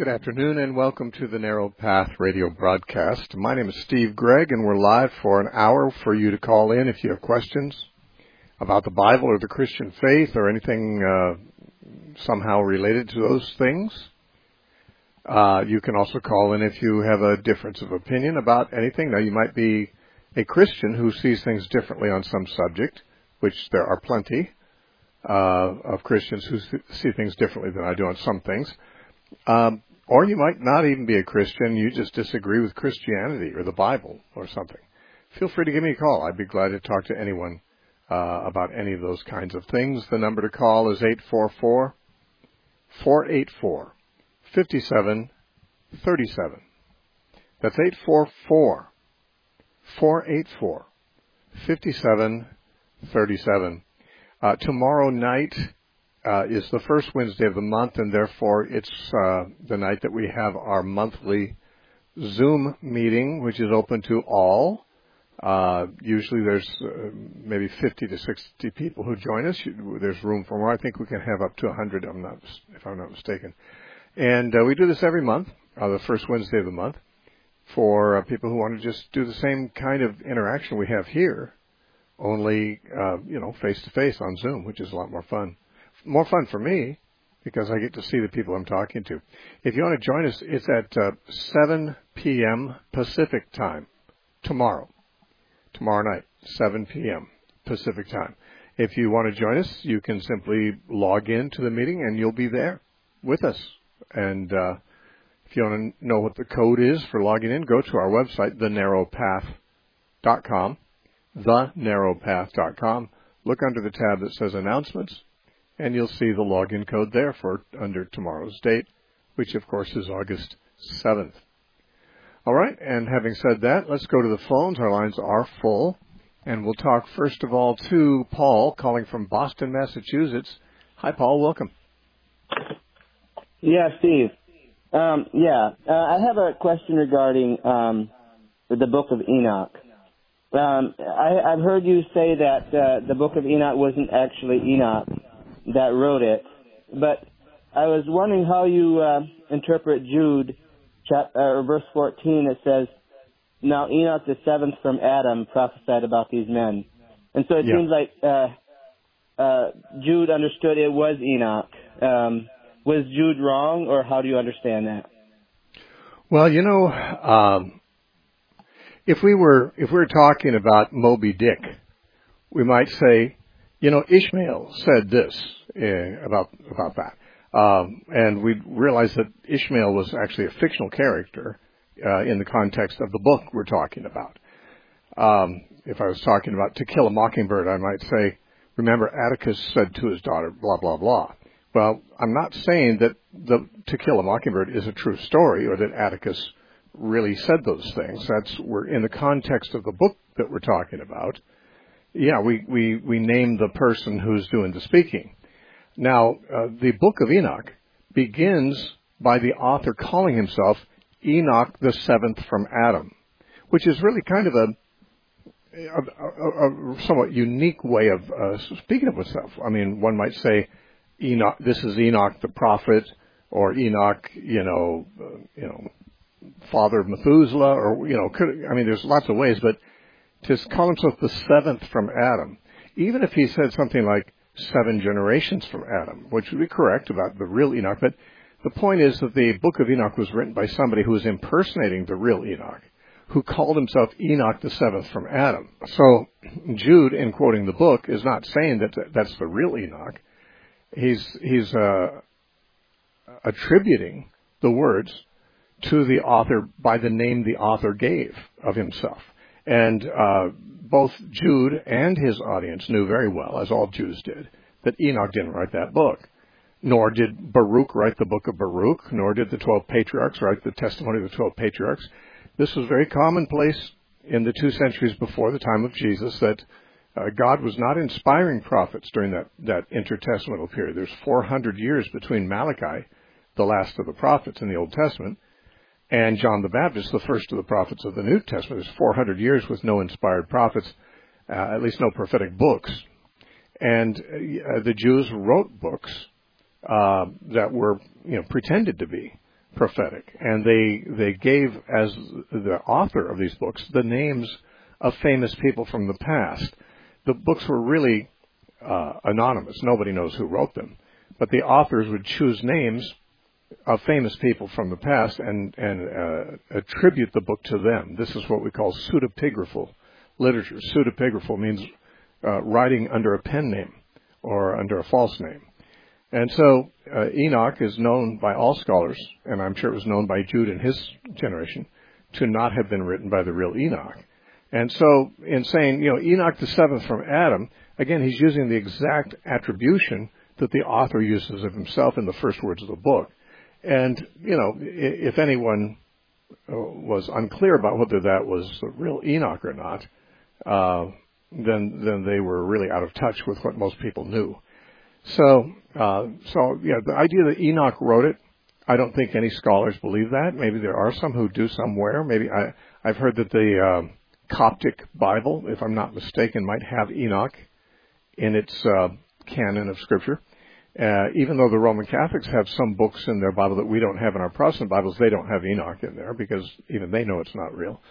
Good afternoon and welcome to the Narrow Path radio broadcast. My name is Steve Gregg and we're live for an hour for you to call in if you have questions about the Bible or the Christian faith or anything somehow related to those things. You can also call in if you have a difference of opinion about anything. Now, you might be a Christian who sees things differently on some subject, which there are plenty of Christians who see things differently than I do on some things. Or you might not even be a Christian. You just disagree with Christianity or the Bible or something. Feel free to give me a call. I'd be glad to talk to anyone about any of those kinds of things. The number to call is 844-484-5737. That's 844-484-5737. Tomorrow night is the first Wednesday of the month, and therefore it's the night that we have our monthly Zoom meeting, which is open to all. Usually there's maybe 50 to 60 people who join us. There's room for more. I think we can have up to 100, if I'm not mistaken. And we do this every month, the first Wednesday of the month, for people who want to just do the same kind of interaction we have here, only, face-to-face on Zoom, which is a lot more fun. More fun for me, because I get to see the people I'm talking to. If you want to join us, it's at 7 p.m. Pacific time, tomorrow night, 7 p.m. Pacific time. If you want to join us, you can simply log in to the meeting, and you'll be there with us. And if you want to know what the code is for logging in, go to our website, thenarrowpath.com, thenarrowpath.com. Look under the tab that says Announcements, and you'll see the login code there for under tomorrow's date, which of course is August 7th. All right, and having said that, let's go to the phones. Our lines are full, and we'll talk first of all to Paul, calling from Boston, Massachusetts. Hi, Paul. Welcome. Yeah, Steve. I have a question regarding the Book of Enoch. I've heard you say that the Book of Enoch wasn't actually Enoch that wrote it, but I was wondering how you interpret Jude, verse 14. It says, "Now Enoch, the seventh from Adam, prophesied about these men." And so it seems like Jude understood it was Enoch. Was Jude wrong, or how do you understand that? Well, if we were talking about Moby Dick, we might say, Ishmael said this about that. And we realize that Ishmael was actually a fictional character in the context of the book we're talking about. If I was talking about To Kill a Mockingbird, I might say, remember Atticus said to his daughter, blah, blah, blah. Well, I'm not saying that To Kill a Mockingbird is a true story or that Atticus really said those things. We're in the context of the book that we're talking about. Yeah, we name the person who's doing the speaking. Now, the Book of Enoch begins by the author calling himself Enoch the seventh from Adam, which is really kind of a somewhat unique way of speaking of himself. I mean, one might say, Enoch. This is Enoch the prophet, or Enoch, father of Methuselah, or there's lots of ways, but to call himself the seventh from Adam, even if he said something like 7 generations from Adam, which would be correct about the real Enoch, but the point is that the Book of Enoch was written by somebody who was impersonating the real Enoch, who called himself Enoch the seventh from Adam. So Jude, in quoting the book, is not saying that that's the real Enoch. He's attributing the words to the author by the name the author gave of himself. And both Jude and his audience knew very well, as all Jews did, that Enoch didn't write that book. Nor did Baruch write the book of Baruch, nor did the 12 patriarchs write the testimony of the 12 patriarchs. This was very commonplace in the 2 centuries before the time of Jesus, that God was not inspiring prophets during that intertestamental period. There's 400 years between Malachi, the last of the prophets in the Old Testament, and John the Baptist, the first of the prophets of the New Testament. There's 400 years with no inspired prophets, at least no prophetic books. And the Jews wrote books that were, pretended to be prophetic, and they gave, as the author of these books, the names of famous people from the past. The books were really anonymous. Nobody knows who wrote them. But the authors would choose names of famous people from the past and attribute the book to them. This is what we call pseudepigraphal literature. Pseudepigraphal means writing under a pen name or under a false name. And so Enoch is known by all scholars, and I'm sure it was known by Jude and his generation, to not have been written by the real Enoch. And so in saying, Enoch the seventh from Adam, again, he's using the exact attribution that the author uses of himself in the first words of the book. And, if anyone was unclear about whether that was the real Enoch or not, then they were really out of touch with what most people knew. So the idea that Enoch wrote it, I don't think any scholars believe that. Maybe there are some who do somewhere. Maybe I've heard that the Coptic Bible, if I'm not mistaken, might have Enoch in its canon of Scripture. Even though the Roman Catholics have some books in their Bible that we don't have in our Protestant Bibles, they don't have Enoch in there because even they know it's not real.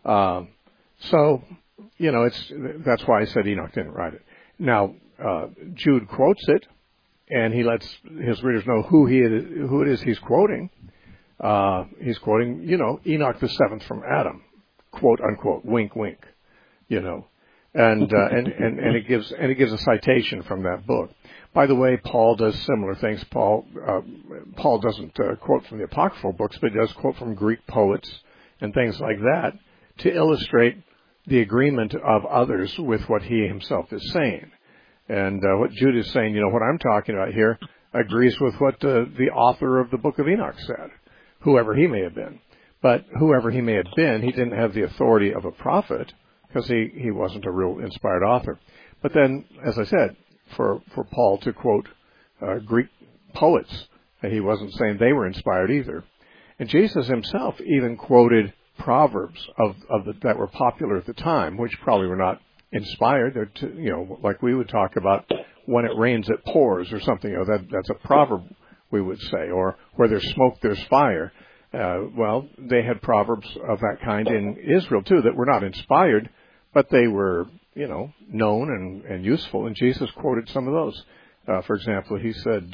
That's why I said Enoch didn't write it. Now, Jude quotes it, and he lets his readers know who it is he's quoting. He's quoting, Enoch the seventh from Adam, quote unquote, wink, wink, and it gives a citation from that book. By the way, Paul does similar things. Paul doesn't quote from the apocryphal books, but he does quote from Greek poets and things like that to illustrate the agreement of others with what he himself is saying. And what Jude is saying, what I'm talking about here, agrees with what the author of the book of Enoch said, whoever he may have been. But whoever he may have been, he didn't have the authority of a prophet because he wasn't a real inspired author. But then, as I said, for Paul to quote Greek poets, he wasn't saying they were inspired either. And Jesus himself even quoted proverbs that were popular at the time, which probably were not inspired. They're like we would talk about, when it rains it pours or something. That's a proverb, we would say. Or where there's smoke there's fire. Well, they had proverbs of that kind in Israel too that were not inspired, but they were known and useful. And Jesus quoted some of those. For example, he said,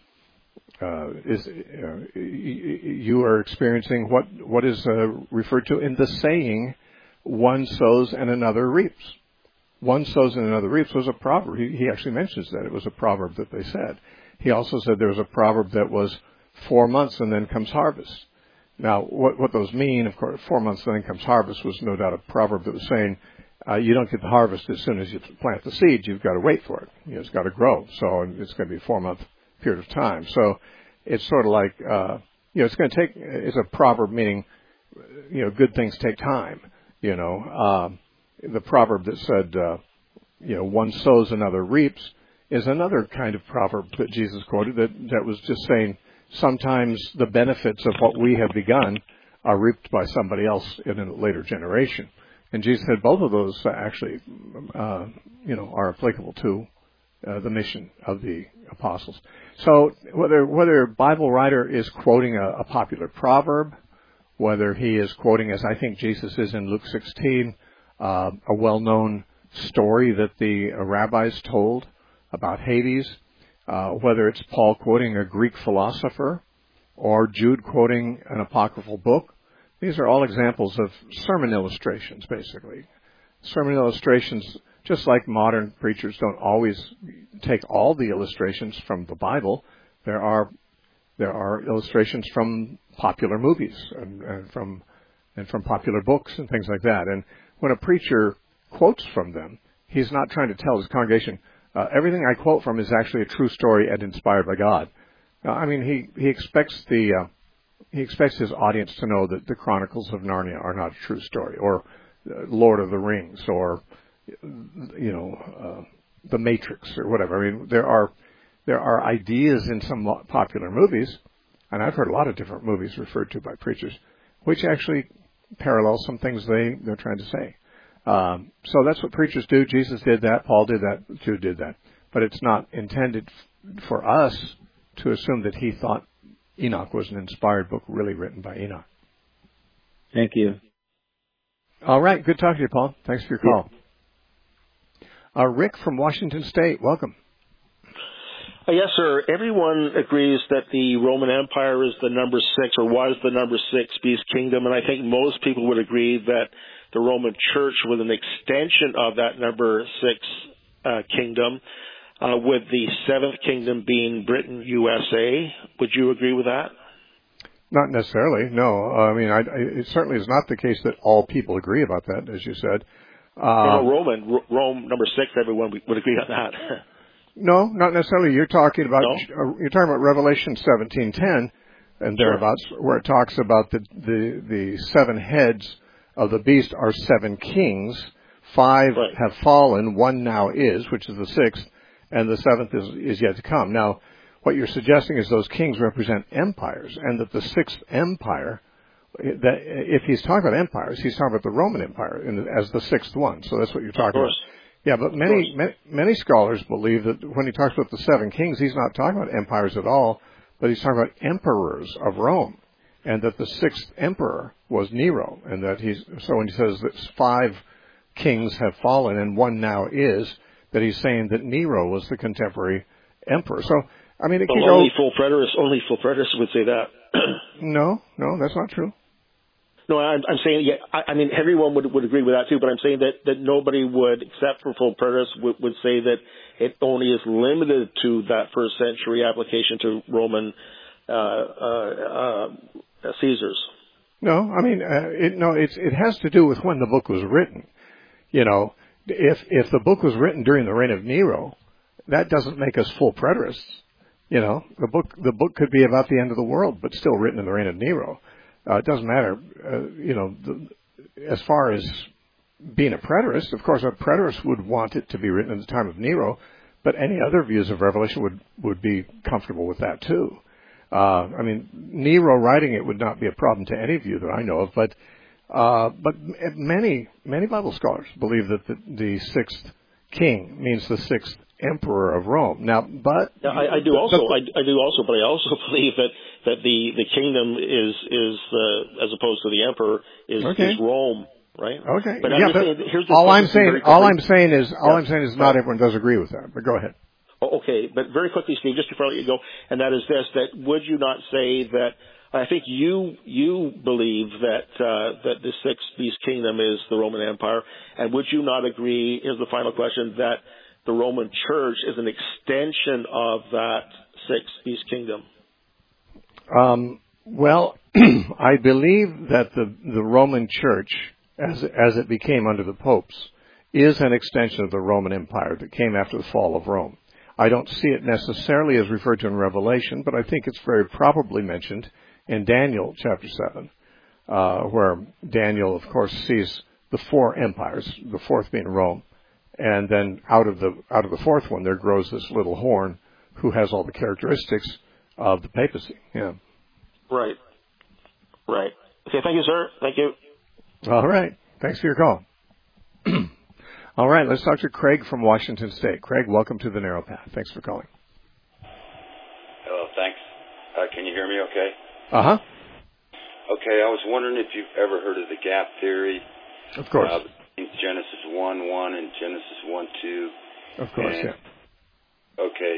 you are experiencing what is referred to in the saying, one sows and another reaps. One sows and another reaps was a proverb. He actually mentions that. It was a proverb that they said. He also said there was a proverb that was 4 months and then comes harvest. Now, what those mean, of course, 4 months and then comes harvest was no doubt a proverb that was saying, you don't get the harvest as soon as you plant the seed. You've got to wait for it. It's got to grow. So it's going to be a 4-month period of time. So it's sort of like, it's going to take, it's a proverb meaning, good things take time. The proverb that said, one sows, another reaps is another kind of proverb that Jesus quoted that was just saying sometimes the benefits of what we have begun are reaped by somebody else in a later generation. And Jesus said both of those actually, are applicable to the mission of the apostles. So whether a Bible writer is quoting a popular proverb, whether he is quoting, as I think Jesus is in Luke 16, a well-known story that the rabbis told about Hades, whether it's Paul quoting a Greek philosopher or Jude quoting an apocryphal book, these are all examples of sermon illustrations, basically. Sermon illustrations, just like modern preachers don't always take all the illustrations from the Bible, there are illustrations from popular movies and from popular books and things like that. And when a preacher quotes from them, he's not trying to tell his congregation, everything I quote from is actually a true story and inspired by God. He expects his audience to know that the Chronicles of Narnia are not a true story, or Lord of the Rings, or The Matrix, or whatever. There are ideas in some popular movies, and I've heard a lot of different movies referred to by preachers, which actually parallel some things they're trying to say. So that's what preachers do. Jesus did that. Paul did that. Jude did that. But it's not intended for us to assume that he thought Enoch was an inspired book really written by Enoch. Thank you. All right. Good talking to you, Paul. Thanks for your call. Rick from Washington State, welcome. Yes, sir. Everyone agrees that the Roman Empire is the number 6, or was the number 6 beast kingdom, and I think most people would agree that the Roman Church was an extension of that number 6 kingdom, with the 7th kingdom being Britain, USA. Would you agree with that? Not necessarily, no. I mean, it certainly is not the case that all people agree about that, as you said. Rome, number 6, everyone would agree on that. No, not necessarily. You're talking about Revelation 17:10 and thereabouts, where it talks about the 7 heads of the beast are 7 kings. 5 have fallen, 1 now is, which is the 6th, and the 7th is yet to come. Now, what you're suggesting is those kings represent empires, and that the 6th empire, that if he's talking about empires, he's talking about the Roman Empire as the 6th one. So that's what you're talking about. Yeah, but many scholars believe that when he talks about the 7 kings, he's not talking about empires at all, but he's talking about emperors of Rome, and that the 6th emperor was Nero, and that so when he says that 5 kings have fallen and 1 now is, that he's saying that Nero was the contemporary emperor. So, I mean, it can go... Only full preterists would say that. No, that's not true. No, I'm saying, I mean, everyone would agree with that too, but I'm saying that nobody would, except for full preterists, would say that it only is limited to that first century application to Roman Caesars. No, I mean, it has to do with when the book was written. You know, if the book was written during the reign of Nero, that doesn't make us full preterists. You know, the book could be about the end of the world, but still written in the reign of Nero. It doesn't matter, as far as being a preterist. Of course, a preterist would want it to be written in the time of Nero, but any other views of Revelation would be comfortable with that too. I mean, Nero writing it would not be a problem to any view that I know of, but many Bible scholars believe that the 6th king means the 6th emperor of Rome. Now, but I do also, but I also believe that the kingdom is as opposed to the emperor is Rome, right? Okay. But all I'm saying is not everyone does agree with that. But go ahead. Okay, but very quickly, Steve, just before I let you go, and that is this: that would you not say that? I think you believe that the 6th beast kingdom is the Roman Empire, and would you not agree? Here's the final question: that the Roman Church is an extension of that 6th beast kingdom. Well, I believe that the Roman Church, as it became under the popes, is an extension of the Roman Empire that came after the fall of Rome. I don't see it necessarily as referred to in Revelation, but I think it's very probably mentioned in Daniel chapter 7, where Daniel, of course, sees the 4 empires, the 4th being Rome. And then out of the 4th one, there grows this little horn who has all the characteristics of the papacy. Yeah. Right. Okay, thank you, sir. Thank you. All right. Thanks for your call. All right, let's talk to Craig from Washington State. Craig, welcome to The Narrow Path. Thanks for calling. Hello, thanks. Can you hear me okay? Uh-huh. Okay, I was wondering if you've ever heard of the gap theory. Of course. Genesis 1:1 and Genesis 1:2. Of course, yeah. Okay.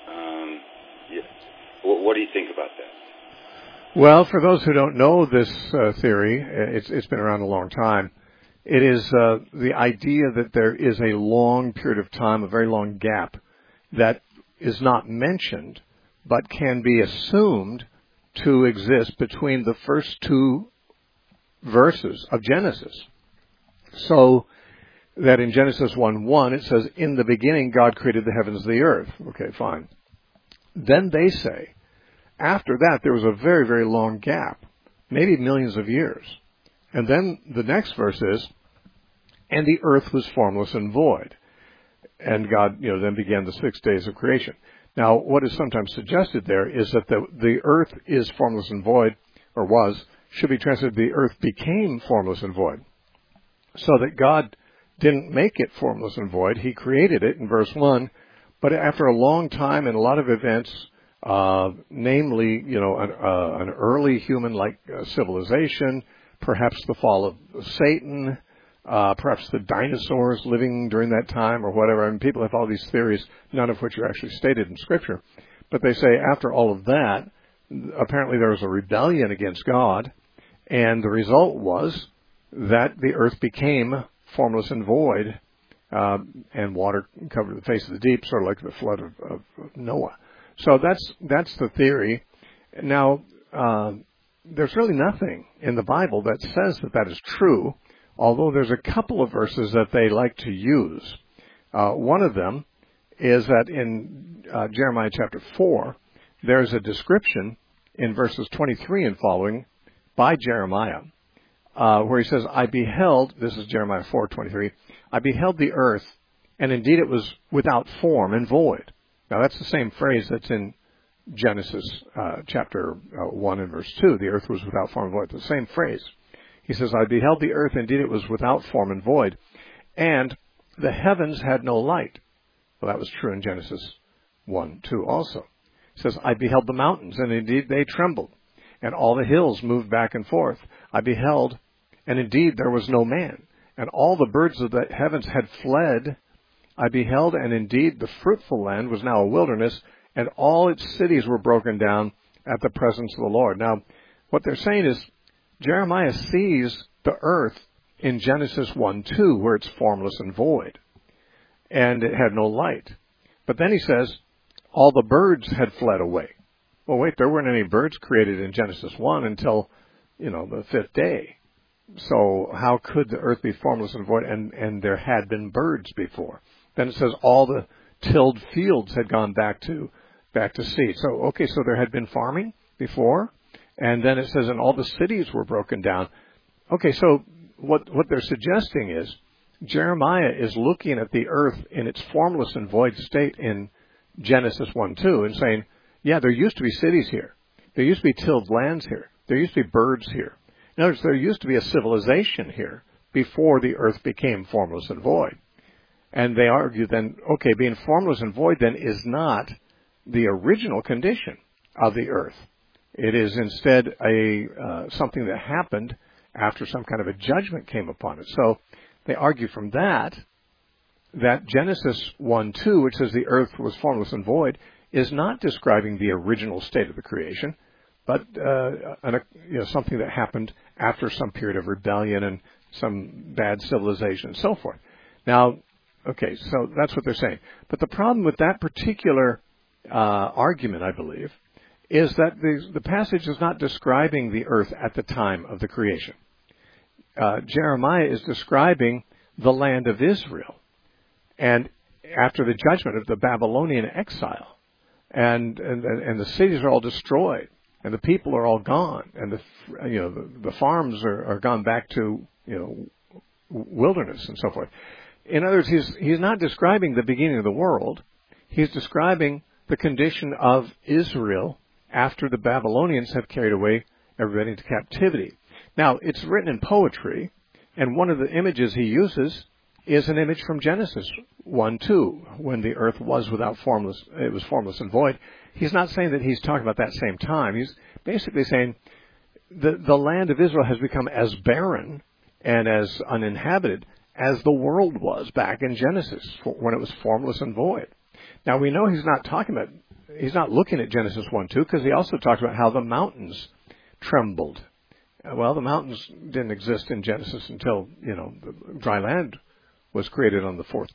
What do you think about that? Well, for those who don't know this theory, it's been around a long time. It is the idea that there is a long period of time, a very long gap, that is not mentioned, but can be assumed to exist between the first 2 verses of Genesis. So that in Genesis 1:1 it says, "In the beginning God created the heavens and the earth." Okay, fine. Then they say, after that there was a very, very long gap, maybe millions of years. And then the next verse is, "And the earth was formless and void." And God, then began the 6 days of creation. Now, what is sometimes suggested there is that the earth is formless and void, or should be translated, the earth became formless and void. So that God didn't make it formless and void. He created it in verse 1, but after a long time and a lot of events, namely, an early human-like civilization, perhaps the fall of Satan, perhaps the dinosaurs living during that time or whatever. I mean, people have all these theories, none of which are actually stated in Scripture. But they say after all of that, apparently there was a rebellion against God, and the result was that the earth became formless and void, and water covered the face of the deep, sort of like the flood of Noah. So that's the theory. Now, there's really nothing in the Bible that says that is true, although there's a couple of verses that they like to use. One of them is that in Jeremiah chapter 4, there's a description in verses 23 and following by Jeremiah, where he says, I beheld, this is Jeremiah 4:23, I beheld the earth, and indeed it was without form and void. Now that's the same phrase that's in Genesis chapter 1 and verse 2. The earth was without form and void. The same phrase. He says, I beheld the earth, indeed it was without form and void, and the heavens had no light. Well, that was true in Genesis 1:2 also. He says, I beheld the mountains, and indeed they trembled, and all the hills moved back and forth. I beheld, and indeed there was no man, and all the birds of the heavens had fled. I beheld, and indeed the fruitful land was now a wilderness, and all its cities were broken down at the presence of the Lord. Now, what they're saying is, Jeremiah sees the earth in Genesis 1:2, where it's formless and void, and it had no light. But then he says, all the birds had fled away. Well, wait, there weren't any birds created in Genesis 1 until, the fifth day. So how could the earth be formless and void? And there had been birds before. Then it says all the tilled fields had gone back to seed. So, okay, so there had been farming before. And then it says, and all the cities were broken down. Okay, so what they're suggesting is Jeremiah is looking at the earth in its formless and void state in Genesis 1:2 and saying, yeah, there used to be cities here. There used to be tilled lands here. There used to be birds here. In other words, there used to be a civilization here before the earth became formless and void. And they argue then, okay, being formless and void then is not the original condition of the earth. It is instead something that happened after some kind of a judgment came upon it. So they argue from that Genesis 1:2, which says the earth was formless and void, is not describing the original state of the creation, but something that happened after some period of rebellion and some bad civilization and so forth. Now, okay, so that's what they're saying. But the problem with that particular argument, I believe, is that the passage is not describing the earth at the time of the creation. Jeremiah is describing the land of Israel, and after the judgment of the Babylonian exile, and the cities are all destroyed, and the people are all gone, and the farms are gone back to wilderness and so forth. In other words, he's not describing the beginning of the world. He's describing the condition of Israel after the Babylonians have carried away everybody into captivity. Now, it's written in poetry, and one of the images he uses is an image from Genesis 1:2, when the earth was formless and void. He's not saying that he's talking about that same time. He's basically saying the land of Israel has become as barren and as uninhabited as the world was back in Genesis, when it was formless and void. Now, we know he's not looking at Genesis 1:2, because he also talks about how the mountains trembled. Well, the mountains didn't exist in Genesis until, the dry land was created on the third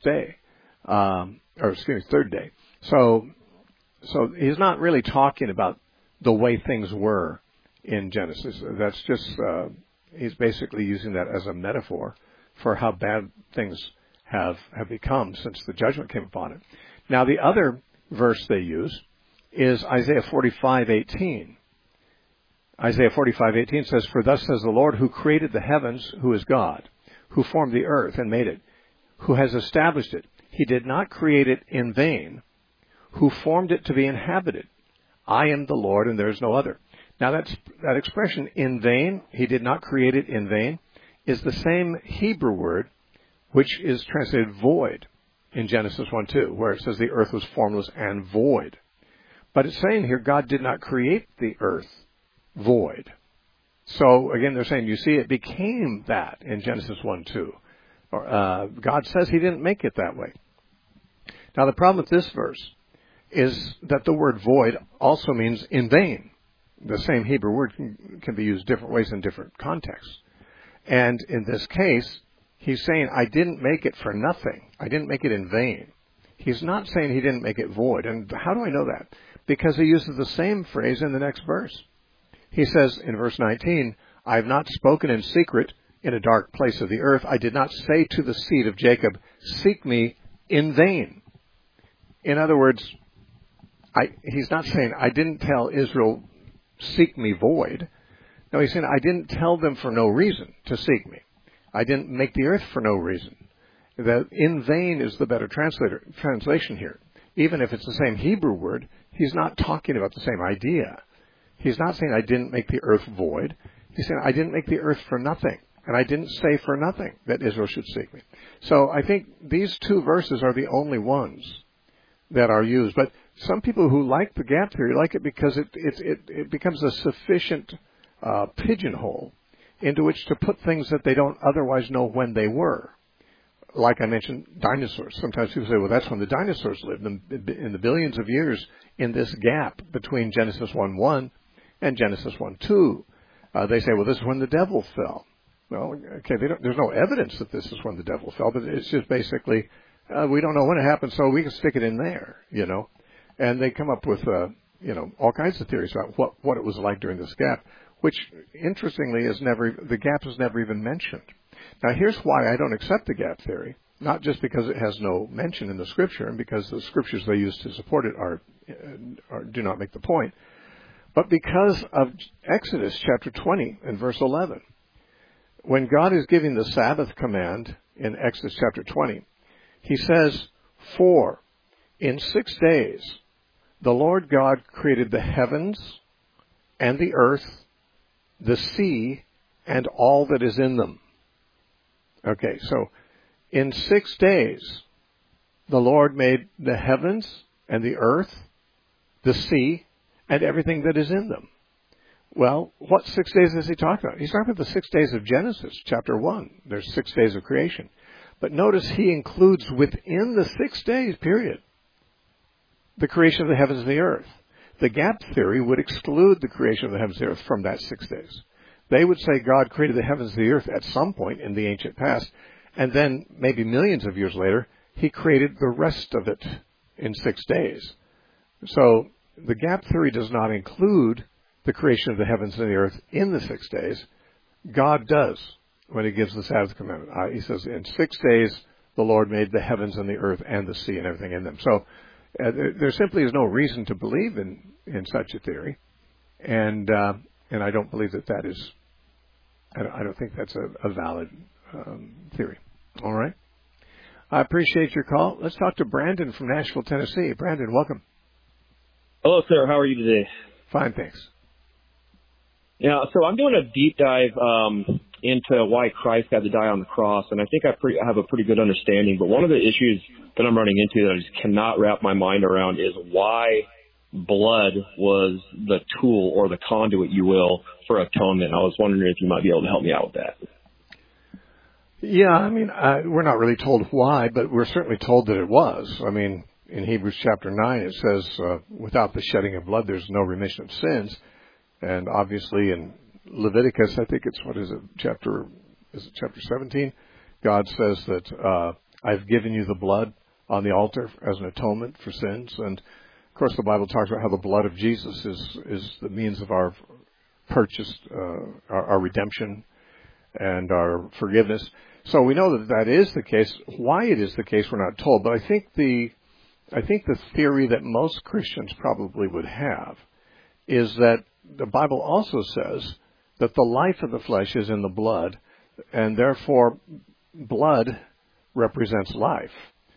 day. So he's not really talking about the way things were in Genesis. That's just, he's basically using that as a metaphor for how bad things have become since the judgment came upon it. Now, the other verse they use is Isaiah 45:18. Isaiah 45:18 says, "For thus says the Lord, who created the heavens, who is God, who formed the earth and made it, who has established it. He did not create it in vain, who formed it to be inhabited. I am the Lord, and there is no other." Now, that expression, in vain, he did not create it in vain, is the same Hebrew word which is translated void in Genesis 1:2, where it says the earth was formless and void. But it's saying here God did not create the earth void. So, again, they're saying, you see, it became that in Genesis 1:2. God says he didn't make it that way. Now, the problem with this verse is that the word void also means in vain. The same Hebrew word can be used different ways in different contexts. And in this case, he's saying, I didn't make it for nothing. I didn't make it in vain. He's not saying he didn't make it void. And how do I know that? Because he uses the same phrase in the next verse. He says in verse 19, I have not spoken in secret in a dark place of the earth. I did not say to the seed of Jacob, seek me in vain. In other words, he's not saying, I didn't tell Israel, seek me void. No, he's saying, I didn't tell them for no reason to seek me. I didn't make the earth for no reason. That in vain is the better translation here. Even if it's the same Hebrew word, he's not talking about the same idea. He's not saying I didn't make the earth void. He's saying I didn't make the earth for nothing. And I didn't say for nothing that Israel should seek me. So I think these two verses are the only ones that are used. But some people who like the gap theory like it because it becomes a sufficient pigeonhole into which to put things that they don't otherwise know when they were. Like I mentioned, dinosaurs. Sometimes people say, well, that's when the dinosaurs lived, in the billions of years in this gap between Genesis 1:1 and Genesis 1:2. They say, well, this is when the devil fell. Well, okay, there's no evidence that this is when the devil fell, but it's just basically, we don't know when it happened, so we can stick it in there, And they come up with, all kinds of theories about what it was like during this gap, which, interestingly, the gap is never even mentioned. Now, here's why I don't accept the gap theory. Not just because it has no mention in the Scripture, and because the Scriptures they use to support it do not make the point, but because of Exodus chapter 20 and verse 11. When God is giving the Sabbath command in Exodus chapter 20, he says, For in 6 days the Lord God created the heavens and the earth, the sea, and all that is in them. Okay, so in 6 days, the Lord made the heavens and the earth, the sea, and everything that is in them. Well, what 6 days is he talking about? He's talking about the 6 days of Genesis, chapter 1. There's 6 days of creation. But notice he includes within the 6 days, period, the creation of the heavens and the earth. The gap theory would exclude the creation of the heavens and the earth from that 6 days. They would say God created the heavens and the earth at some point in the ancient past, and then maybe millions of years later, he created the rest of it in 6 days. So the gap theory does not include the creation of the heavens and the earth in the 6 days. God does when he gives the Sabbath commandment. He says, in 6 days, the Lord made the heavens and the earth and the sea and everything in them. So there simply is no reason to believe in such a theory. And I don't believe that is, I don't think that's a valid theory. All right. I appreciate your call. Let's talk to Brandon from Nashville, Tennessee. Brandon, welcome. Hello, sir. How are you today? Fine, thanks. Yeah, so I'm doing a deep dive into why Christ had to die on the cross, and I think I have a pretty good understanding. But one of the issues that I'm running into that I just cannot wrap my mind around is why blood was the tool or the conduit, you will, for atonement. I was wondering if you might be able to help me out with that. Yeah, I mean, we're not really told why, but we're certainly told that it was. I mean, in Hebrews chapter 9, it says, without the shedding of blood, there's no remission of sins. And obviously in Leviticus, I think it's, chapter 17? God says that I've given you the blood on the altar as an atonement for sins. And, of course, the Bible talks about how the blood of Jesus is the means of our purchase, our redemption and our forgiveness. So we know that is the case. Why it is the case, we're not told. But I think the theory that most Christians probably would have is that the Bible also says that the life of the flesh is in the blood, and therefore blood represents life.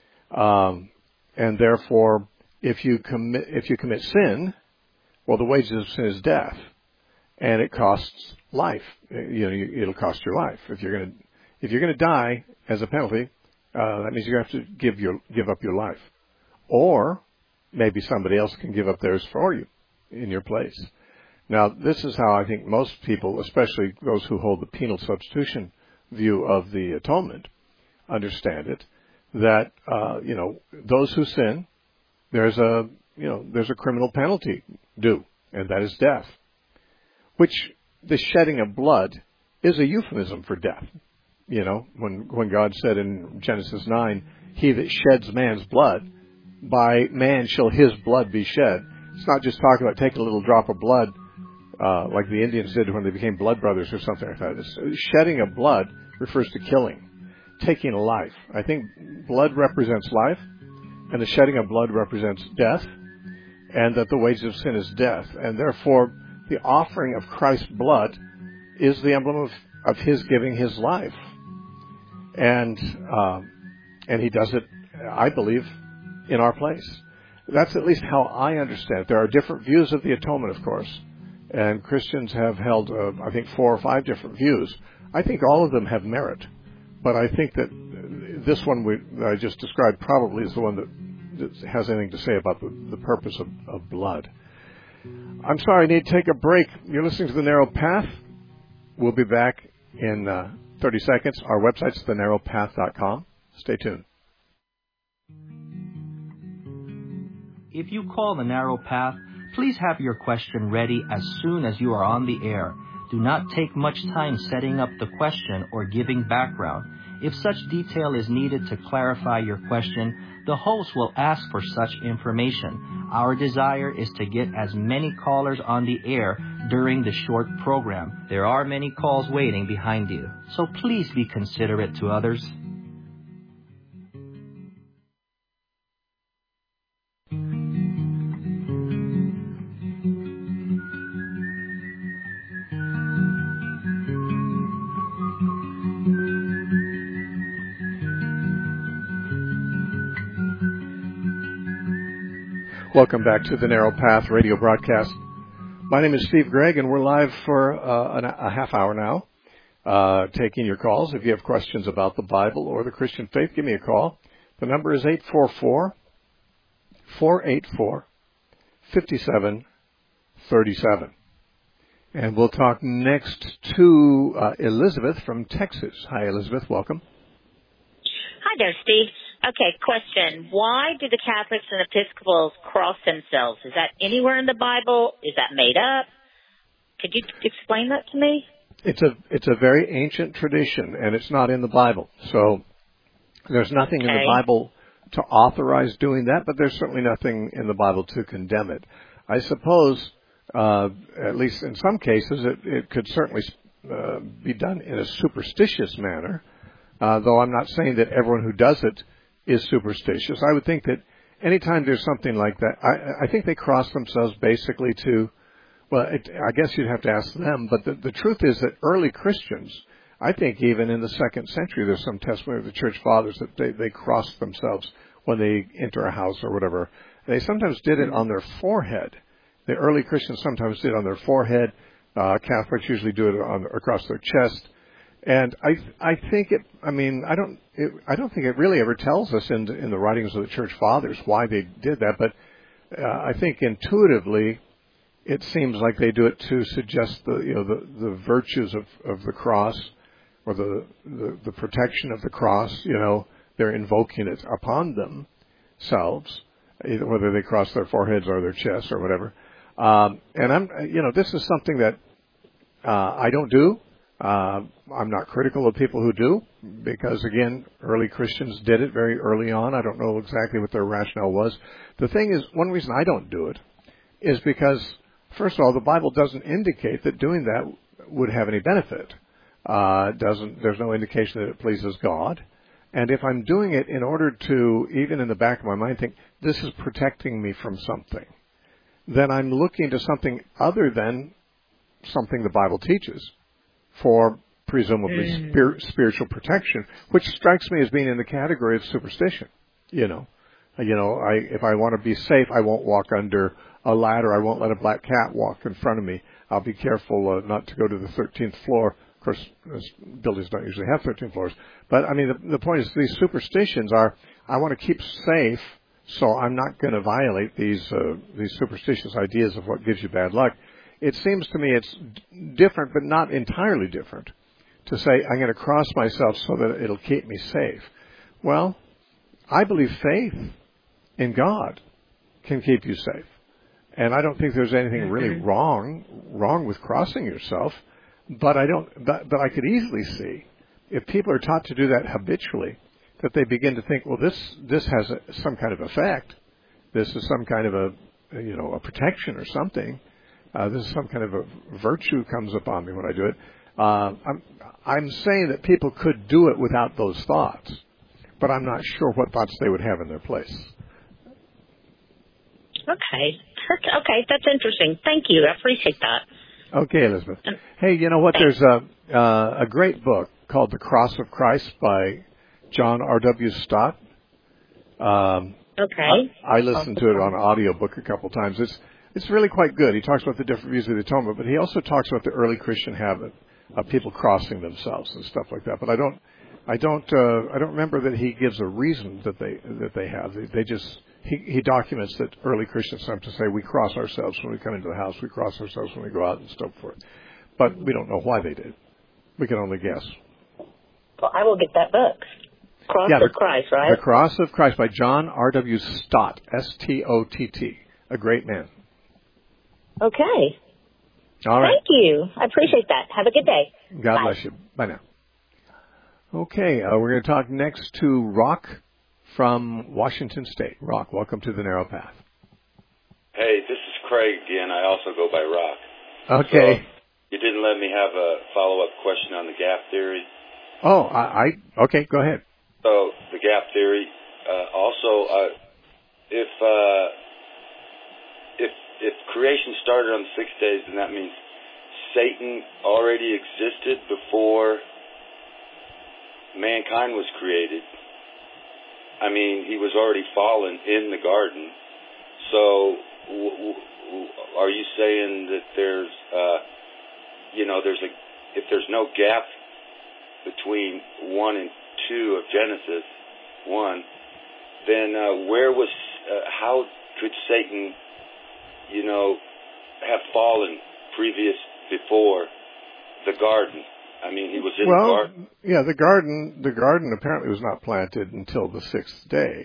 And therefore, if you commit sin, well, the wages of sin is death, and it costs life. It'll cost your life if you're going to die as a penalty. That means you have to give up your life, or maybe somebody else can give up theirs for you in your place. Now, this is how I think most people, especially those who hold the penal substitution view of the atonement, understand it, that, those who sin, there's a criminal penalty due, and that is death, which the shedding of blood is a euphemism for death. When God said in Genesis 9, he that sheds man's blood, by man shall his blood be shed. It's not just talking about taking a little drop of blood, like the Indians did when they became blood brothers or something like that. Shedding of blood refers to killing, taking a life. I think blood represents life, and the shedding of blood represents death, and that the wages of sin is death. And therefore, the offering of Christ's blood is the emblem of his giving his life. And he does it, I believe, in our place. That's at least how I understand it. There are different views of the atonement, of course, and Christians have held, I think, 4 or 5 different views. I think all of them have merit, but I think that this one that I just described probably is the one that has anything to say about the purpose of blood. I'm sorry, I need to take a break. You're listening to The Narrow Path. We'll be back in 30 seconds. Our website's thenarrowpath.com. Stay tuned. If you call The Narrow Path, please have your question ready as soon as you are on the air. Do not take much time setting up the question or giving background. If such detail is needed to clarify your question, the host will ask for such information. Our desire is to get as many callers on the air during the short program. There are many calls waiting behind you, so please be considerate to others. Welcome back to the Narrow Path radio broadcast. My name is Steve Gregg, and we're live for a half hour now, taking your calls. If you have questions about the Bible or the Christian faith, give me a call. The number is 844-484-5737. And we'll talk next to Elizabeth from Texas. Hi, Elizabeth. Welcome. Hi there, Steve. Okay, question. Why do the Catholics and Episcopals cross themselves? Is that anywhere in the Bible? Is that made up? Could you explain that to me? It's a very ancient tradition, and it's not in the Bible. So there's nothing in the Bible to authorize doing that, but there's certainly nothing in the Bible to condemn it. I suppose, at least in some cases, it could certainly be done in a superstitious manner, though I'm not saying that everyone who does it is superstitious. I would think that anytime there's something like that, I think they cross themselves basically to, I guess you'd have to ask them, but the truth is that early Christians, I think even in the 2nd century, there's some testimony of the church fathers that they cross themselves when they enter a house or whatever. They sometimes did it on their forehead. The early Christians sometimes did it on their forehead. Catholics usually do it across their chest. And I think I don't think it really ever tells us in the writings of the church fathers why they did that, but I think intuitively it seems like they do it to suggest the virtues of the cross, or the protection of the cross. They're invoking it upon themselves, either whether they cross their foreheads or their chests or whatever. And this is something that I don't do. I'm not critical of people who do, because, again, early Christians did it very early on. I don't know exactly what their rationale was. The thing is, one reason I don't do it is because, first of all, the Bible doesn't indicate that doing that would have any benefit. There's no indication that it pleases God. And if I'm doing it in order to, even in the back of my mind, think, this is protecting me from something, then I'm looking to something other than something the Bible teaches for presumably spiritual protection, which strikes me as being in the category of superstition. If I want to be safe, I won't walk under a ladder. I won't let a black cat walk in front of me. I'll be careful not to go to the 13th floor. Of course, buildings don't usually have 13 floors. But, the point is these superstitions are, I want to keep safe so I'm not going to violate these superstitious ideas of what gives you bad luck. It seems to me it's different, but not entirely different, to say I'm going to cross myself so that it'll keep me safe. Well, I believe faith in God can keep you safe. And I don't think there's anything really wrong with crossing yourself, but I could easily see if people are taught to do that habitually, that they begin to think, well, this has some kind of effect. This is some kind of a protection or something. This is some kind of a virtue comes upon me when I do it. I'm saying that people could do it without those thoughts, but I'm not sure what thoughts they would have in their place. Okay, that's interesting. Thank you. I appreciate that. Okay, Elizabeth. Hey, you know what? Thanks. There's a great book called The Cross of Christ by John R.W. Stott. Okay. I listened to it on audiobook a couple times. It's really quite good. He talks about the different views of the atonement, but he also talks about the early Christian habit of people crossing themselves and stuff like that. But I don't remember that he gives a reason that they have. They just he documents that early Christians sometimes say we cross ourselves when we come into the house, we cross ourselves when we go out, and so forth. But we don't know why they did. We can only guess. Well, I will get that book. Cross of Christ, right? The Cross of Christ by John R.W. Stott, S-T-O-T-T. A great man. Okay. All right. Thank you. I appreciate that. Have a good day. God bless you. Bye now. Okay, we're going to talk next to Rock from Washington State. Rock, welcome to the Narrow Path. Hey, this is Craig again. I also go by Rock. Okay. So you didn't let me have a follow-up question on the gap theory. Oh, okay, go ahead. So the gap theory. Also, if creation started on the 6 days, then that means Satan already existed before mankind was created. I mean, he was already fallen in the garden. So, are you saying that there's if there's no gap between 1 and 2 of Genesis 1, then how could Satan, have fallen before the garden? I mean, he was in the garden. Yeah, the garden apparently was not planted until the 6th day.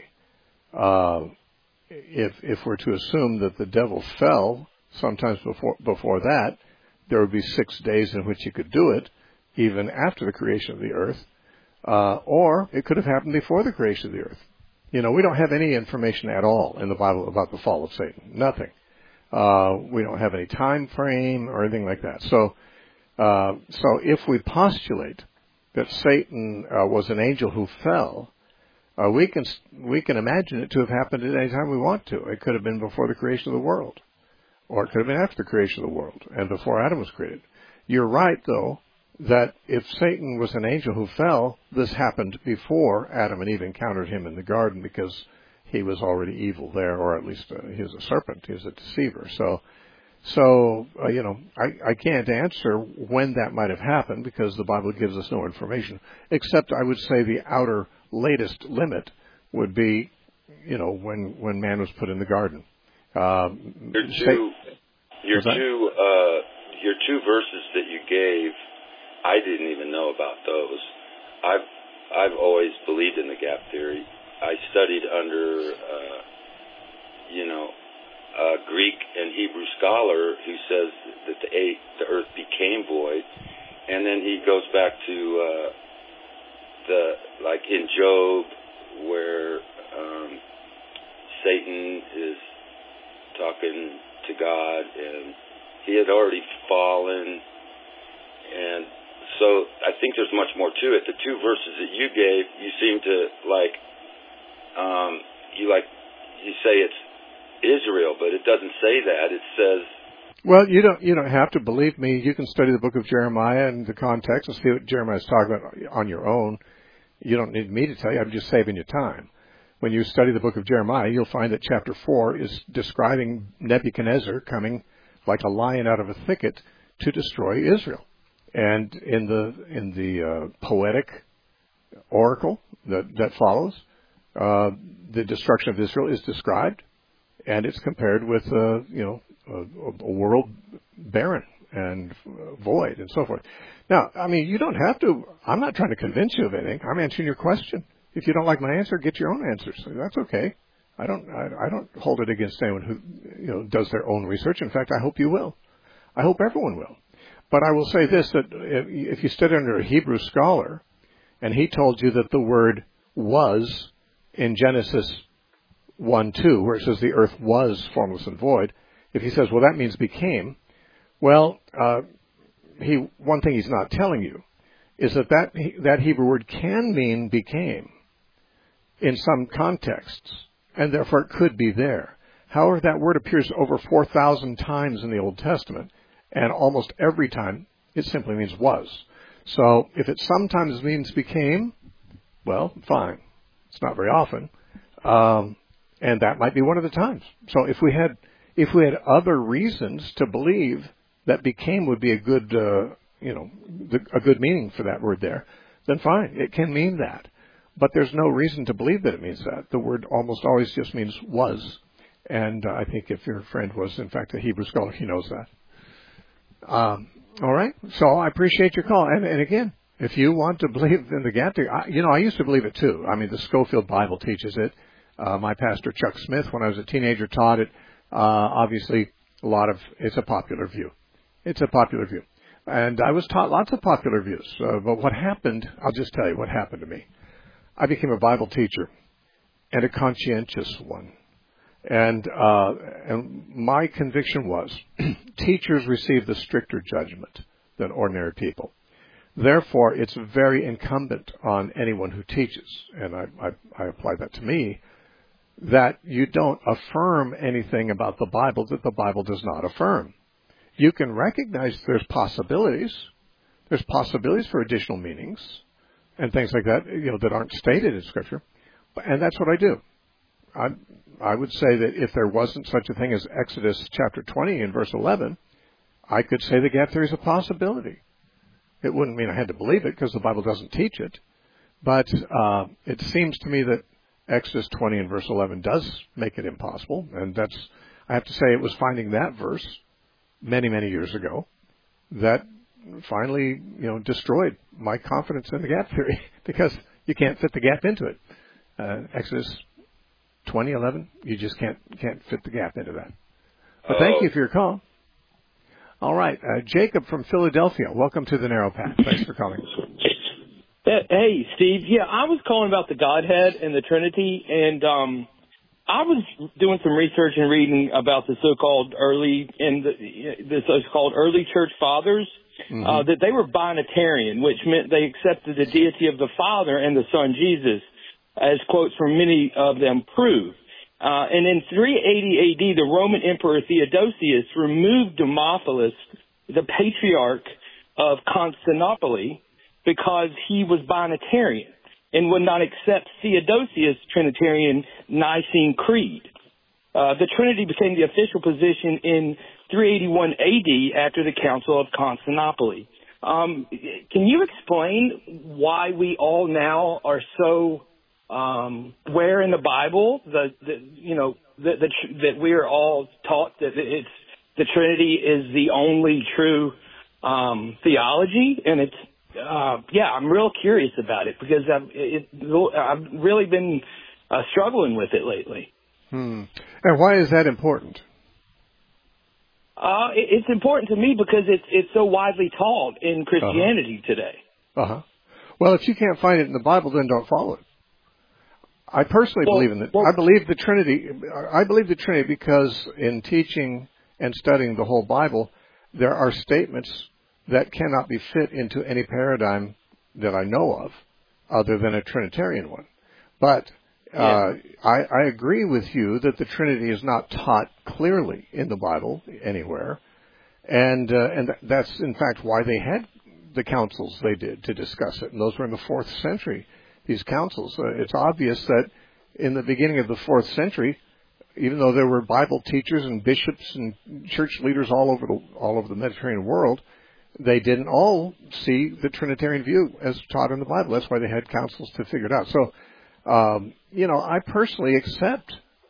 If we're to assume that the devil fell sometimes before that, there would be 6 days in which he could do it, even after the creation of the earth, or it could have happened before the creation of the earth. We don't have any information at all in the Bible about the fall of Satan. Nothing. We don't have any time frame or anything like that. So if we postulate that Satan was an angel who fell, we can imagine it to have happened at any time we want to. It could have been before the creation of the world, or it could have been after the creation of the world and before Adam was created. You're right, though, that if Satan was an angel who fell, this happened before Adam and Eve encountered him in the garden, because he was already evil there, or at least he was a serpent, he was a deceiver. So I can't answer when that might have happened, because the Bible gives us no information, except I would say the outer latest limit would be, when man was put in the garden. Your two verses that you gave, I didn't even know about those. I've always believed in the gap theory. I studied under a Greek and Hebrew scholar who says that the earth became void, and then he goes back to in Job, where Satan is talking to God, and he had already fallen, and so I think there's much more to it. The two verses that you gave, you seem to you say it's Israel, but it doesn't say that. It says. Well, you don't have to believe me. You can study the book of Jeremiah and the context and see what Jeremiah is talking about on your own. You don't need me to tell you. I'm just saving you time. When you study the book of Jeremiah, you'll find that chapter 4 is describing Nebuchadnezzar coming like a lion out of a thicket to destroy Israel. And in the poetic oracle that follows, the destruction of Israel is described, and it's compared with a world barren and void and so forth. Now, I mean, you don't have to. I'm not trying to convince you of anything. I'm answering your question. If you don't like my answer, get your own answers. That's okay. I don't hold it against anyone who does their own research. In fact, I hope you will. I hope everyone will. But I will say this, that if you stood under a Hebrew scholar and he told you that the word was in Genesis 1:2, where it says the earth was formless and void, if he says, well, that means became, well, one thing he's not telling you is that Hebrew word can mean became in some contexts, and therefore it could be there. However, that word appears over 4,000 times in the Old Testament, and almost every time it simply means was. So if it sometimes means became, well, fine. It's not very often. And that might be one of the times. So if we had other reasons to believe that became would be a good, a good meaning for that word there, then fine. It can mean that. But there's no reason to believe that it means that. The word almost always just means was. And I think if your friend was, in fact, a Hebrew scholar, he knows that. All right. So I appreciate your call. And again, if you want to believe in the gap theory, I used to believe it too. I mean, the Schofield Bible teaches it. My pastor, Chuck Smith, when I was a teenager, taught it. Obviously, it's a popular view. It's a popular view. And I was taught lots of popular views. But what happened, I'll just tell you what happened to me. I became a Bible teacher, and a conscientious one. And my conviction was teachers receive the stricter judgment than ordinary people. Therefore, it's very incumbent on anyone who teaches, and I apply that to me, that you don't affirm anything about the Bible that the Bible does not affirm. You can recognize there's possibilities. There's possibilities for additional meanings and things like that, that aren't stated in Scripture. And that's what I do. I would say that if there wasn't such a thing as Exodus chapter 20 and verse 11, I could say the gap theory is a possibility. It wouldn't mean I had to believe it because the Bible doesn't teach it. But it seems to me that Exodus 20 and verse 11 does make it impossible. And I have to say, it was finding that verse many, many years ago that finally, destroyed my confidence in the gap theory because you can't fit the gap into it. Exodus 20:11, you just can't fit the gap into that. But thank you for your call. All right, Jacob from Philadelphia, welcome to the Narrow Path. Thanks for calling. Hey, Steve. Yeah, I was calling about the Godhead and the Trinity, and I was doing some research and reading about the so-called early church fathers. That they were binitarian, which meant they accepted the deity of the Father and the Son Jesus, as quotes from many of them prove. And in 380 AD, the Roman Emperor Theodosius removed Demophilus, the patriarch of Constantinople, because he was binitarian and would not accept Theodosius' Trinitarian Nicene Creed. The Trinity became the official position in 381 AD after the Council of Constantinople. Can you explain why we all now are so where in the Bible that we are all taught that the Trinity is the only true theology? And I'm real curious about it because I've really been struggling with it lately. And why is that important? It's important to me because it's so widely taught in Christianity today. Well, if you can't find it in the Bible, then don't follow it. I personally believe in it. I believe the Trinity. I believe the Trinity because in teaching and studying the whole Bible, there are statements that cannot be fit into any paradigm that I know of other than a Trinitarian one. But I agree with you that the Trinity is not taught clearly in the Bible anywhere. And that's, in fact, why they had the councils they did to discuss it. And those were in the 4th century, these councils. It's obvious that in the beginning of the 4th century, even though there were Bible teachers and bishops and church leaders all over the Mediterranean world, they didn't all see the Trinitarian view as taught in the Bible. That's why they had councils to figure it out. So I personally accept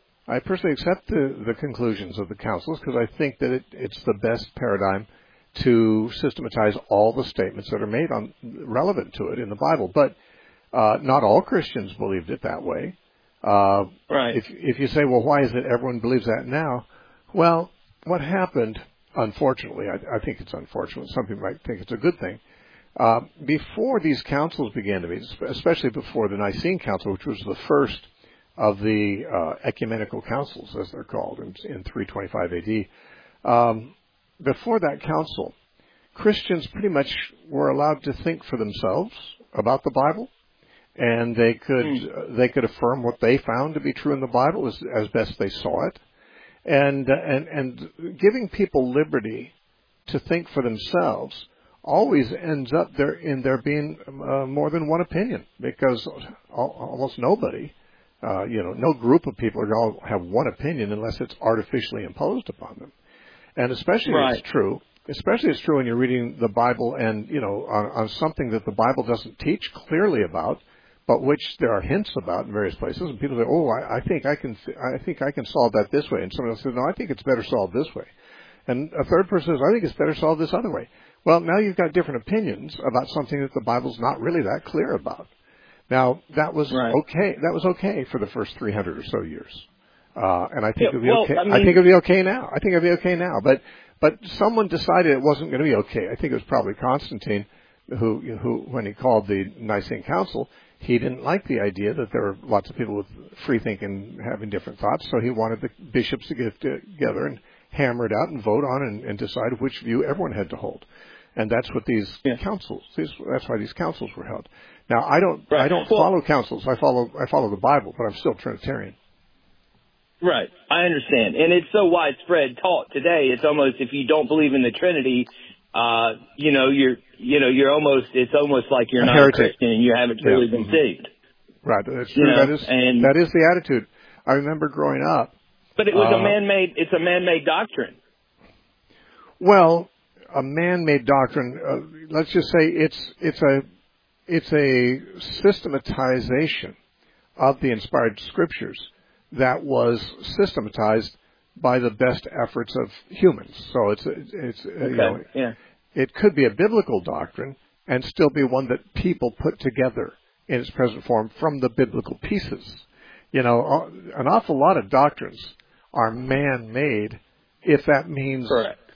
the conclusions of the councils because I think that it's the best paradigm to systematize all the statements that are made relevant to it in the Bible. But not all Christians believed it that way. Right. If you say, well, why is it everyone believes that now? Well, what happened, unfortunately, I think it's unfortunate. Some people might think it's a good thing. Before these councils began to meet, especially before the Nicene Council, which was the first of the ecumenical councils, as they're called, in 325 AD, before that council, Christians pretty much were allowed to think for themselves about the Bible, and they could affirm what they found to be true in the Bible as best they saw it, and giving people liberty to think for themselves always ends up there being more than one opinion, because almost nobody, no group of people are going to have one opinion unless it's artificially imposed upon them. And especially it's true when you're reading the Bible and, on something that the Bible doesn't teach clearly about, but which there are hints about in various places. And people say, oh, I think I can solve that this way. And someone else says, no, I think it's better solved this way. And a third person says, I think it's better solved this other way. Well, now you've got different opinions about something that the Bible's not really that clear about. Now, that was okay. That was okay for the first 300 or so years. And I think it'll be okay. I think it'll be okay now. But someone decided it wasn't going to be okay. I think it was probably Constantine who when he called the Nicene Council, he didn't like the idea that there were lots of people with free thinking having different thoughts. So he wanted the bishops to get together and hammer it out and vote on and decide which view everyone had to hold. And that's what these councils. That's why these councils were held. Now I don't follow councils. I follow the Bible, but I'm still Trinitarian. Right, I understand, and it's so widespread taught today. It's almost, if you don't believe in the Trinity, it's almost like you're not a Christian and you haven't really been saved. Right, that's true. That is the attitude. I remember growing up. But it was it's a man-made doctrine. Well, a man-made doctrine. Let's just say it's a systematization of the inspired scriptures that was systematized by the best efforts of humans. So it could be a biblical doctrine and still be one that people put together in its present form from the biblical pieces. An awful lot of doctrines are man-made if that means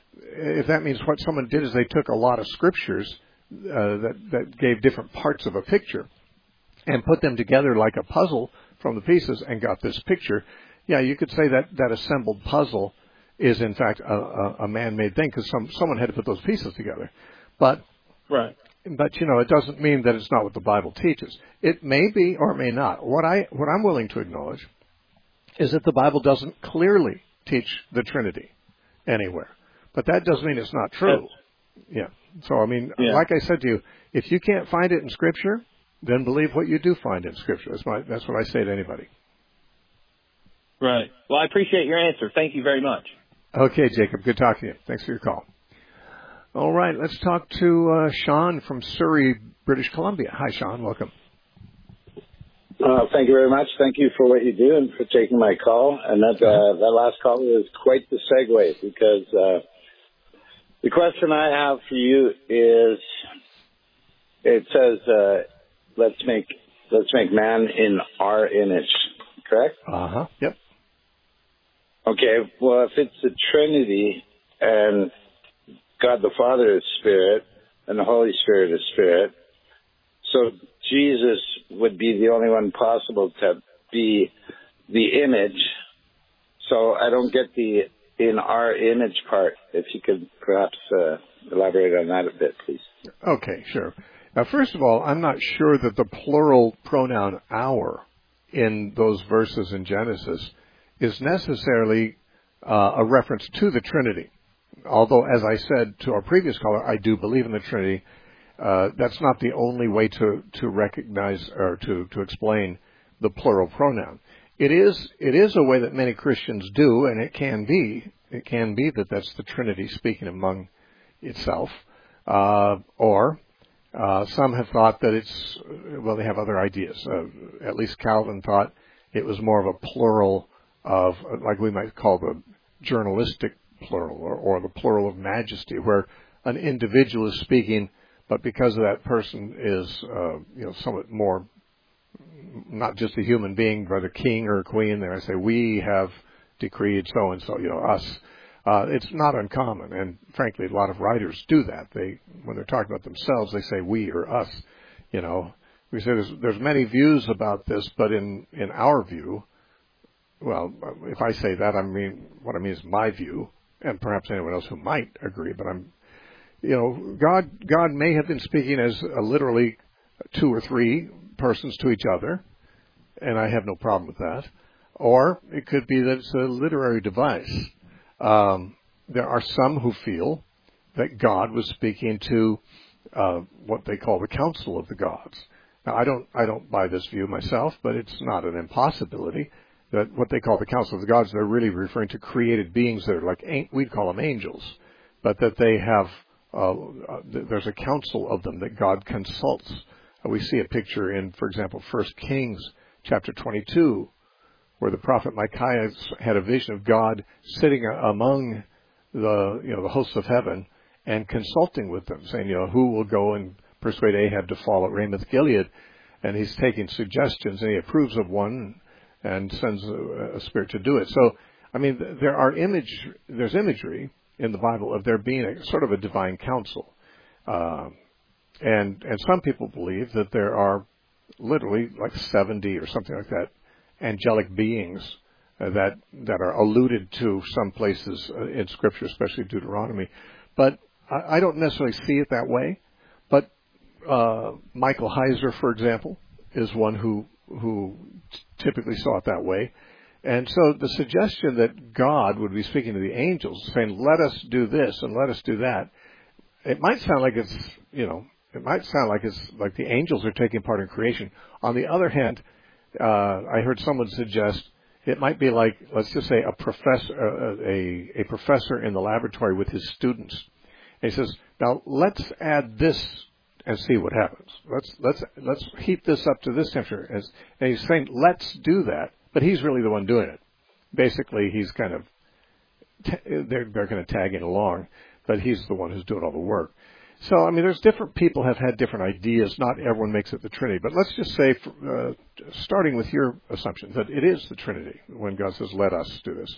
what someone did is they took a lot of scriptures that gave different parts of a picture and put them together like a puzzle from the pieces and got this picture. Yeah, you could say that assembled puzzle is in fact a man-made thing because someone had to put those pieces together. But it doesn't mean that it's not what the Bible teaches. It may be or it may not. What I'm willing to acknowledge is that the Bible doesn't clearly teach the Trinity anywhere. But that doesn't mean it's not true. So like I said to you, if you can't find it in Scripture, then believe what you do find in Scripture. That's what I say to anybody. Right. Well, I appreciate your answer. Thank you very much. Okay, Jacob. Good talking to you. Thanks for your call. All right. Let's talk to Sean from Surrey, British Columbia. Hi, Sean. Welcome. Thank you very much. Thank you for what you do and for taking my call. And that last call was quite the segue because the question I have for you is, it says, let's make man in our image, correct? Yep. Okay. Well, if it's the Trinity and God the Father is Spirit and the Holy Spirit is Spirit, so Jesus would be the only one possible to be the image. So I don't get the in our image part. If you could perhaps elaborate on that a bit, please. Okay, sure. Now, first of all, I'm not sure that the plural pronoun our in those verses in Genesis is necessarily a reference to the Trinity. Although, as I said to our previous caller, I do believe in the Trinity. That's not the only way to recognize or to explain the plural pronoun. It is a way that many Christians do, and it can be that that's the Trinity speaking among itself, or Some have thought that they have other ideas. At least Calvin thought it was more of a plural of, like we might call the journalistic plural, or the plural of majesty, where an individual is speaking, but because of that person is, somewhat more, not just a human being, but a king or a queen, there I say, we have decreed so-and-so, us. It's not uncommon, and frankly, a lot of writers do that. When they're talking about themselves, they say we or us. We say there's many views about this, but in our view, well, if I say that, what I mean is my view, and perhaps anyone else who might agree. But God may have been speaking as literally 2 or 3 persons to each other, and I have no problem with that. Or it could be that it's a literary device. There are some who feel that God was speaking to what they call the council of the gods. Now, I don't buy this view myself, but it's not an impossibility that what they call the council of the gods, they're really referring to created beings that are like, we'd call them angels, but that they have, there's a council of them that God consults. We see a picture in, for example, 1 Kings chapter 22, where the prophet Micaiah had a vision of God sitting among the hosts of heaven and consulting with them, saying, who will go and persuade Ahab to fall at Ramoth Gilead? And he's taking suggestions, and he approves of one and sends a spirit to do it. So, there's imagery in the Bible of there being a sort of a divine council. And some people believe that there are literally like 70 or something like that angelic beings that are alluded to some places in Scripture, especially Deuteronomy. But I don't necessarily see it that way. But Michael Heiser, for example, is one who typically saw it that way. And so the suggestion that God would be speaking to the angels, saying, let us do this and let us do that, it might sound like it's like the angels are taking part in creation. On the other hand, I heard someone suggest it might be like, let's just say, a professor in the laboratory with his students. And he says, now let's add this and see what happens. Let's heat this up to this temperature. And he's saying, let's do that, but he's really the one doing it. Basically, he's kind of they're kind of tagging along, but he's the one who's doing all the work. So, there's different people have had different ideas. Not everyone makes it the Trinity. But let's just say, starting with your assumption, that it is the Trinity when God says, let us do this.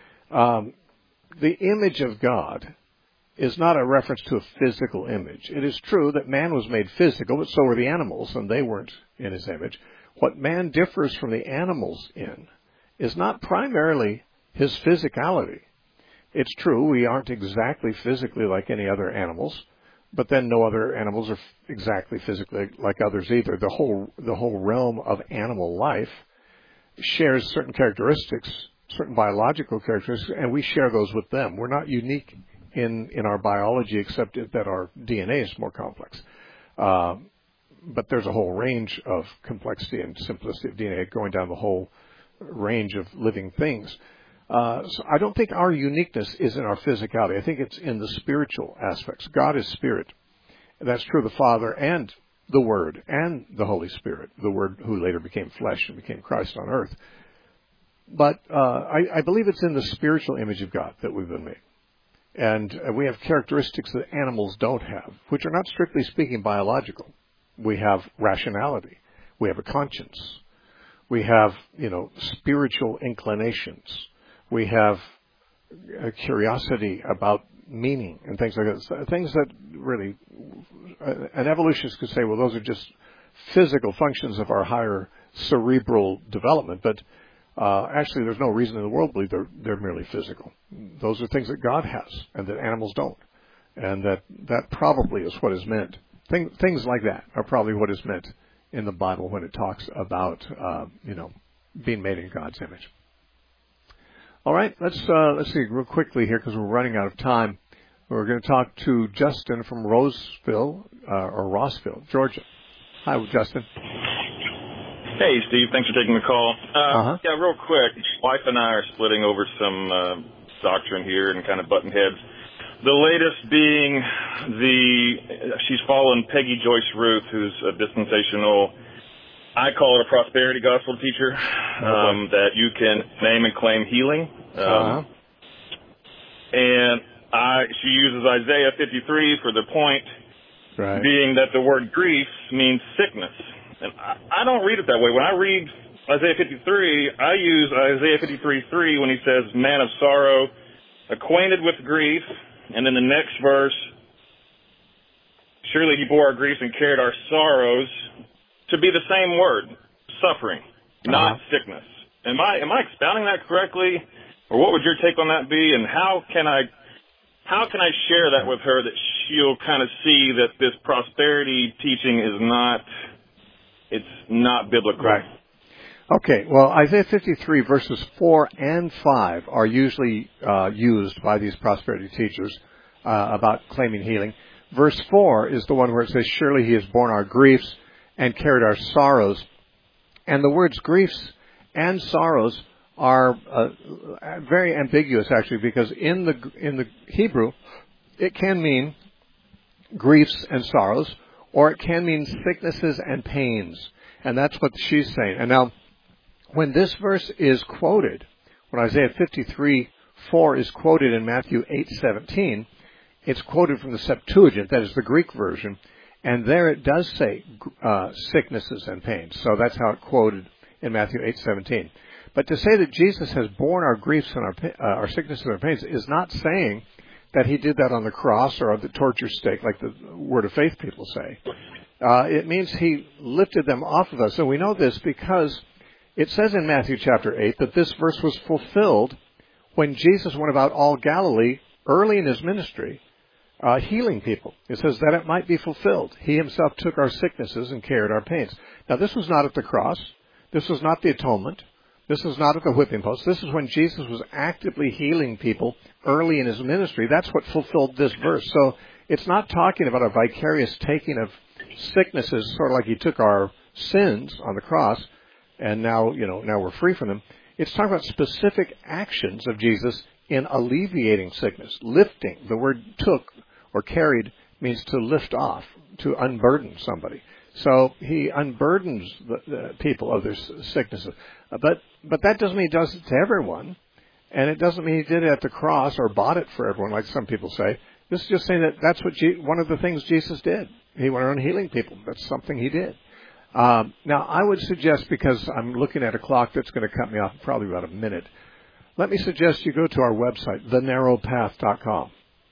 The image of God is not a reference to a physical image. It is true that man was made physical, but so were the animals, and they weren't in his image. What man differs from the animals in is not primarily his physicality. It's true, we aren't exactly physically like any other animals, but then no other animals are exactly physically like others either. The whole realm of animal life shares certain characteristics, certain biological characteristics, and we share those with them. We're not unique in our biology, except that our DNA is more complex. But there's a whole range of complexity and simplicity of DNA going down the whole range of living things. So I don't think our uniqueness is in our physicality. I think it's in the spiritual aspects. God is spirit. That's true of the Father and the Word and the Holy Spirit, the Word who later became flesh and became Christ on earth. But I believe it's in the spiritual image of God that we've been made. And we have characteristics that animals don't have, which are not strictly speaking biological. We have rationality. We have a conscience. We have, spiritual inclinations. We have a curiosity about meaning and things like that. Things that really, an evolutionist could say, well, those are just physical functions of our higher cerebral development. But actually, there's no reason in the world to believe they're merely physical. Those are things that God has and that animals don't. And that probably is what is meant. Things like that are probably what is meant in the Bible when it talks about, being made in God's image. All right, let's see real quickly here because we're running out of time. We're going to talk to Justin from Rossville, Georgia. Hi, Justin. Hey, Steve. Thanks for taking the call. Yeah, real quick. Wife and I are splitting over some doctrine here and kind of butting heads. The latest being she's following Peggy Joyce Ruth, who's a dispensational, I call it a prosperity gospel teacher, that you can name and claim healing. And she uses Isaiah 53 for the point, being that the word grief means sickness. And I don't read it that way. When I read Isaiah 53, I use Isaiah 53:3 when he says, man of sorrow, acquainted with grief. And in the next verse, surely he bore our griefs and carried our sorrows, to be the same word, suffering, not sickness. Am I expounding that correctly? Or what would your take on that be? And how can I share that with her that she'll kind of see that this prosperity teaching is not biblical? Right. Okay, well, Isaiah 53 verses 4 and 5 are usually used by these prosperity teachers about claiming healing. Verse 4 is the one where it says, surely he has borne our griefs and carried our sorrows. And the words griefs and sorrows are very ambiguous, actually, because in the Hebrew, it can mean griefs and sorrows, or it can mean sicknesses and pains. And that's what she's saying. And now, when this verse is quoted, when Isaiah 53:4 is quoted in Matthew 8:17, it's quoted from the Septuagint, that is the Greek version, and there it does say sicknesses and pains. So that's how it quoted in Matthew 8:17. But to say that Jesus has borne our griefs and our sicknesses and our pains is not saying that he did that on the cross or on the torture stake, like the Word of Faith people say. It means he lifted them off of us. And we know this because it says in Matthew chapter 8 that this verse was fulfilled when Jesus went about all Galilee early in his ministry, healing people. It says that it might be fulfilled. He himself took our sicknesses and carried our pains. Now, this was not at the cross. This was not the atonement. This was not at the whipping post. This is when Jesus was actively healing people early in his ministry. That's what fulfilled this verse. So it's not talking about a vicarious taking of sicknesses, sort of like he took our sins on the cross, and now we're free from them. It's talking about specific actions of Jesus in alleviating sickness, lifting. The word took or carried means to lift off, to unburden somebody. So he unburdens the people of their sicknesses. But that doesn't mean he does it to everyone, and it doesn't mean he did it at the cross or bought it for everyone, like some people say. This is just saying that that's what one of the things Jesus did. He went around healing people. That's something he did. Now, I would suggest, because I'm looking at a clock that's going to cut me off in probably about a minute, let me suggest you go to our website, thenarrowpath.com.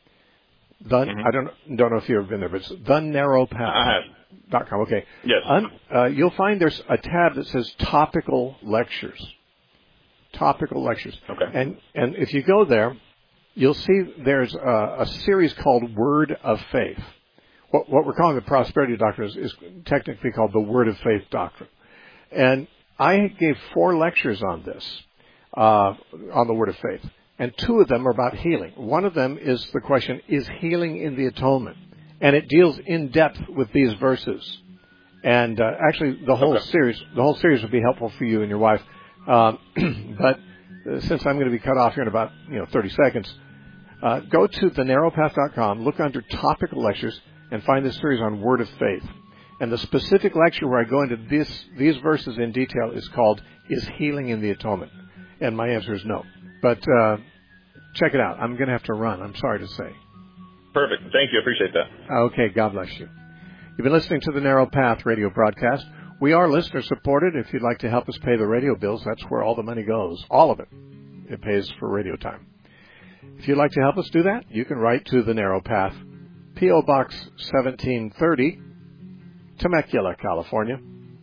I don't know if you've ever been there, but it's thenarrowpath.com. Okay. Yes. You'll find there's a tab that says Topical Lectures. Topical Lectures. Okay. And if you go there, you'll see there's a series called Word of Faith. What we're calling the prosperity doctrine is technically called the Word of Faith doctrine. And I gave 4 lectures on this, on the Word of Faith. And 2 of them are about healing. One of them is the question, is healing in the atonement? And it deals in depth with these verses. And actually, the whole series would be helpful for you and your wife. But since I'm going to be cut off here in about 30 seconds, go to thenarrowpath.com, look under Topical Lectures, and find this series on Word of Faith. And the specific lecture where I go into these verses in detail is called, Is Healing in the Atonement? And my answer is no. But check it out. I'm going to have to run, I'm sorry to say. Perfect. Thank you. I appreciate that. Okay, God bless you. You've been listening to the Narrow Path radio broadcast. We are listener-supported. If you'd like to help us pay the radio bills, that's where all the money goes. All of it. It pays for radio time. If you'd like to help us do that, you can write to the Narrow Path, P.O. Box 1730, Temecula, California,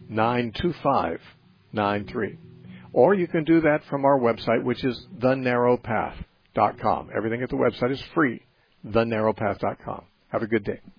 92593. Or you can do that from our website, which is thenarrowpath.com. Everything at the website is free, thenarrowpath.com. Have a good day.